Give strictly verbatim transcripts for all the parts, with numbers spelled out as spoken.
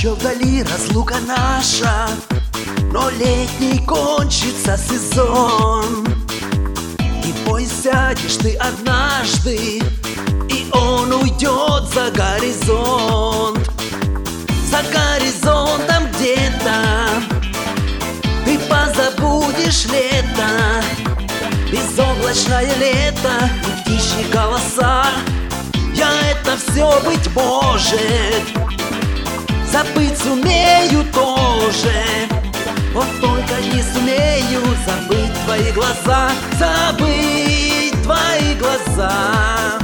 Еще вдали разлука наша, но летний кончится сезон. И в поезд сядешь ты однажды, и он уйдет за горизонт. За горизонтом где-то ты позабудешь лето, безоблачное лето и птичьи голоса. Я это все, быть может, забыть сумею тоже. Вот только не сумею забыть твои глаза, забыть твои глаза.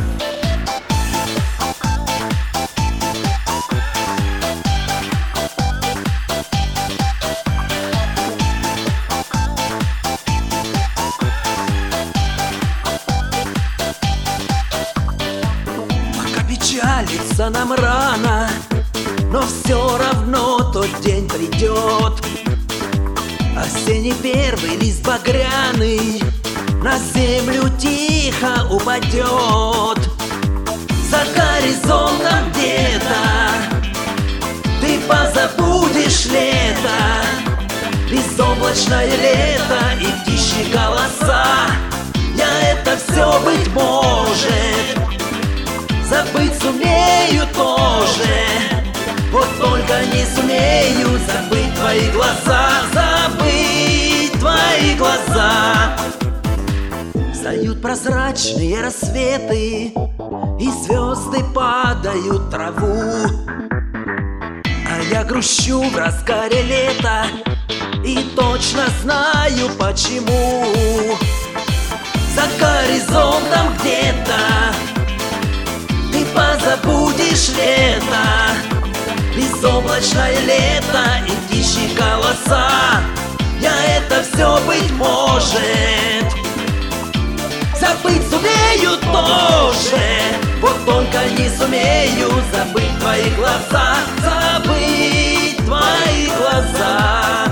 Пока печалиться нам рано, но все равно тот день придет. Осенний первый лист багряный на землю тихо упадет. За горизонтом где-то ты позабудешь лето, безоблачное лето и птичьи голоса. Я это все, быть может, забыть сумею тоже. Вот только не сумею забыть твои глаза, забыть твои глаза. Встают прозрачные рассветы, и звезды падают в траву. А я грущу в разгаре лета и точно знаю почему. За горизонтом где-то ты позабудешь лето, безоблачное лето и птичьи голоса. Я это все, быть может, забыть сумею тоже. Вот только не сумею забыть твои глаза, забыть твои глаза.